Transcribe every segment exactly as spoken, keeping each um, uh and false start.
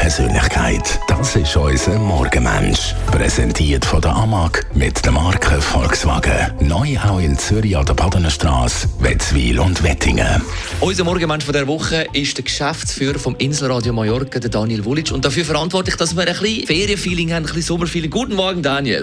Persönlichkeit. Das ist unser Morgenmensch. Präsentiert von der A M A G mit der Marke Volkswagen. Neu auch in Zürich an der Padenenstrasse, Wetzwil und Wettingen. Unser Morgenmensch von dieser Woche ist der Geschäftsführer vom Inselradio Mallorca, der Daniel Vulic. Und dafür verantwortlich, dass wir ein bisschen Ferienfeeling haben, ein bisschen Sommerfeeling. Guten Morgen, Daniel.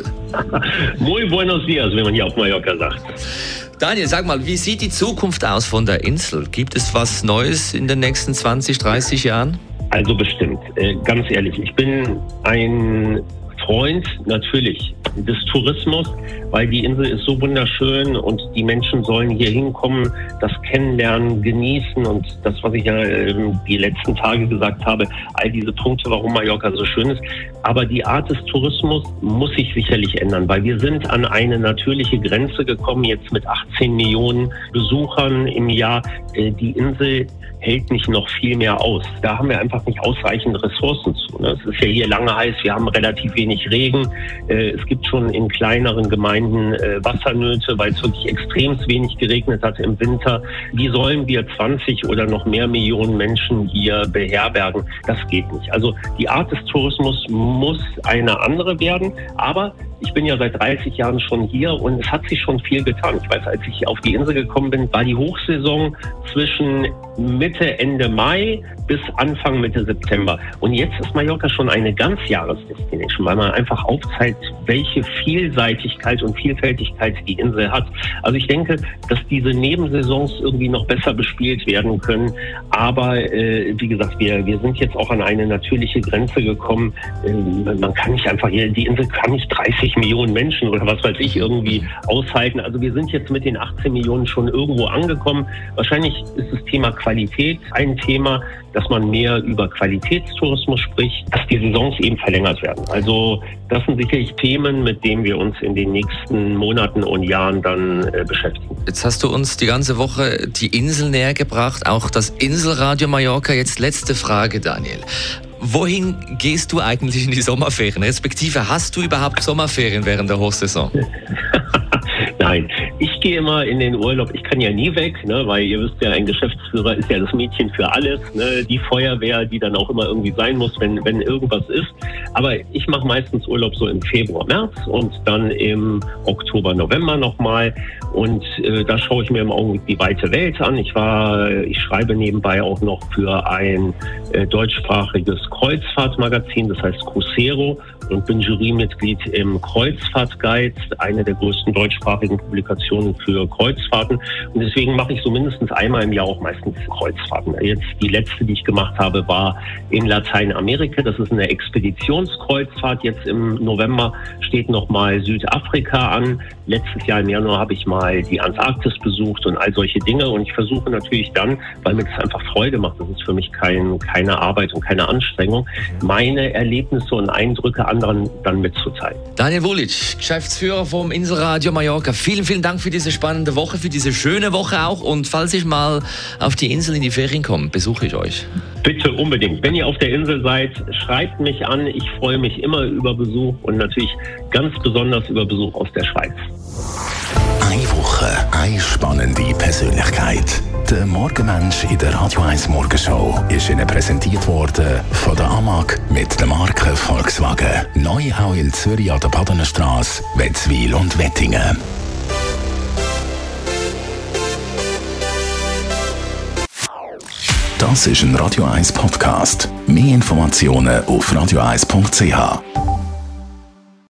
Muy buenos dias, wie man hier auf Mallorca sagt. Daniel, sag mal, wie sieht die Zukunft aus von der Insel? Gibt es was Neues in den nächsten zwanzig, dreißig Jahren? Also bestimmt. Äh, ganz ehrlich, ich bin ein Freund natürlich des Tourismus, weil die Insel ist so wunderschön und die Menschen sollen hier hinkommen, das kennenlernen, genießen und das, was ich ja äh, die letzten Tage gesagt habe, all diese Punkte, warum Mallorca so schön ist. Aber die Art des Tourismus muss sich sicherlich ändern, weil wir sind an eine natürliche Grenze gekommen, jetzt mit achtzehn Millionen Besuchern im Jahr. Äh, die Insel hält nicht noch viel mehr aus. Da haben wir einfach nicht ausreichend Ressourcen zu. Ne? Es ist ja hier lange heiß, wir haben relativ wenig Regen. Äh, es gibt schon in kleineren Gemeinden äh, Wassernöte, weil es wirklich extrem wenig geregnet hat im Winter. Wie sollen wir zwanzig oder noch mehr Millionen Menschen hier beherbergen? Das geht nicht. Also die Art des Tourismus muss eine andere werden, aber ich bin ja seit dreißig Jahren schon hier und es hat sich schon viel getan. Ich weiß, als ich auf die Insel gekommen bin, war die Hochsaison zwischen Mitte, Ende Mai bis Anfang, Mitte September. Und jetzt ist Mallorca schon eine Ganzjahresdestination, weil man einfach aufzeigt, welche Vielseitigkeit und Vielfältigkeit die Insel hat. Also ich denke, dass diese Nebensaisons irgendwie noch besser bespielt werden können. Aber äh, wie gesagt, wir, wir sind jetzt auch an eine natürliche Grenze gekommen. Äh, man kann nicht einfach hier, die Insel kann nicht dreißig Millionen Menschen oder was weiß ich irgendwie aushalten. Also wir sind jetzt mit den achtzehn Millionen schon irgendwo angekommen. Wahrscheinlich ist das Thema Qualität ein Thema, dass man mehr über Qualitätstourismus spricht, dass die Saisons eben verlängert werden. Also das sind sicherlich Themen, mit denen wir uns in den nächsten Monaten und Jahren dann äh, beschäftigen. Jetzt hast du uns die ganze Woche die Insel näher gebracht, auch das Inselradio Mallorca. Jetzt letzte Frage, Daniel. Wohin gehst du eigentlich in die Sommerferien? Respektive, hast du überhaupt Sommerferien während der Hochsaison? Nein, ich gehe immer in den Urlaub. Ich kann ja nie weg, ne, weil ihr wisst ja, ein Geschäftsführer ist ja das Mädchen für alles. Ne, die Feuerwehr, die dann auch immer irgendwie sein muss, wenn, wenn irgendwas ist. Aber ich mache meistens Urlaub so im Februar, März und dann im Oktober, November nochmal. Und äh, da schaue ich mir im Augenblick die weite Welt an. Ich war, ich schreibe nebenbei auch noch für ein äh, deutschsprachiges Kreuzfahrtmagazin, das heißt Crucero, und bin Jurymitglied im Kreuzfahrtguide, eine der größten deutschsprachigen Publikationen für Kreuzfahrten. Und deswegen mache ich so mindestens einmal im Jahr auch meistens Kreuzfahrten. Jetzt die letzte, die ich gemacht habe, war in Lateinamerika. Das ist eine Expeditionskreuzfahrt. Jetzt im November steht nochmal Südafrika an. Letztes Jahr im Januar habe ich mal die Antarktis besucht und all solche Dinge. Und ich versuche natürlich dann, weil mir das einfach Freude macht, das ist für mich kein, keine Arbeit und keine Anstrengung, meine Erlebnisse und Eindrücke anderen dann mitzuteilen. Daniel Vulic, Geschäftsführer vom Inselradio Mallorca. Vielen, vielen Dank für diese spannende Woche, für diese schöne Woche auch. Und falls ich mal auf die Insel in die Ferien komme, besuche ich euch. Bitte unbedingt. Wenn ihr auf der Insel seid, schreibt mich an. Ich freue mich immer über Besuch und natürlich ganz besonders über Besuch aus der Schweiz. Eine Woche, eine spannende Persönlichkeit. Der Morgenmensch in der Radio eins Morgenshow ist Ihnen präsentiert worden von der A M A G mit der Marke Volkswagen. Neu auch in Zürich an der Padenenstrasse, Wetzwil und Wettingen. Das ist ein Radio eins Podcast. Mehr Informationen auf radio eins punkt c h.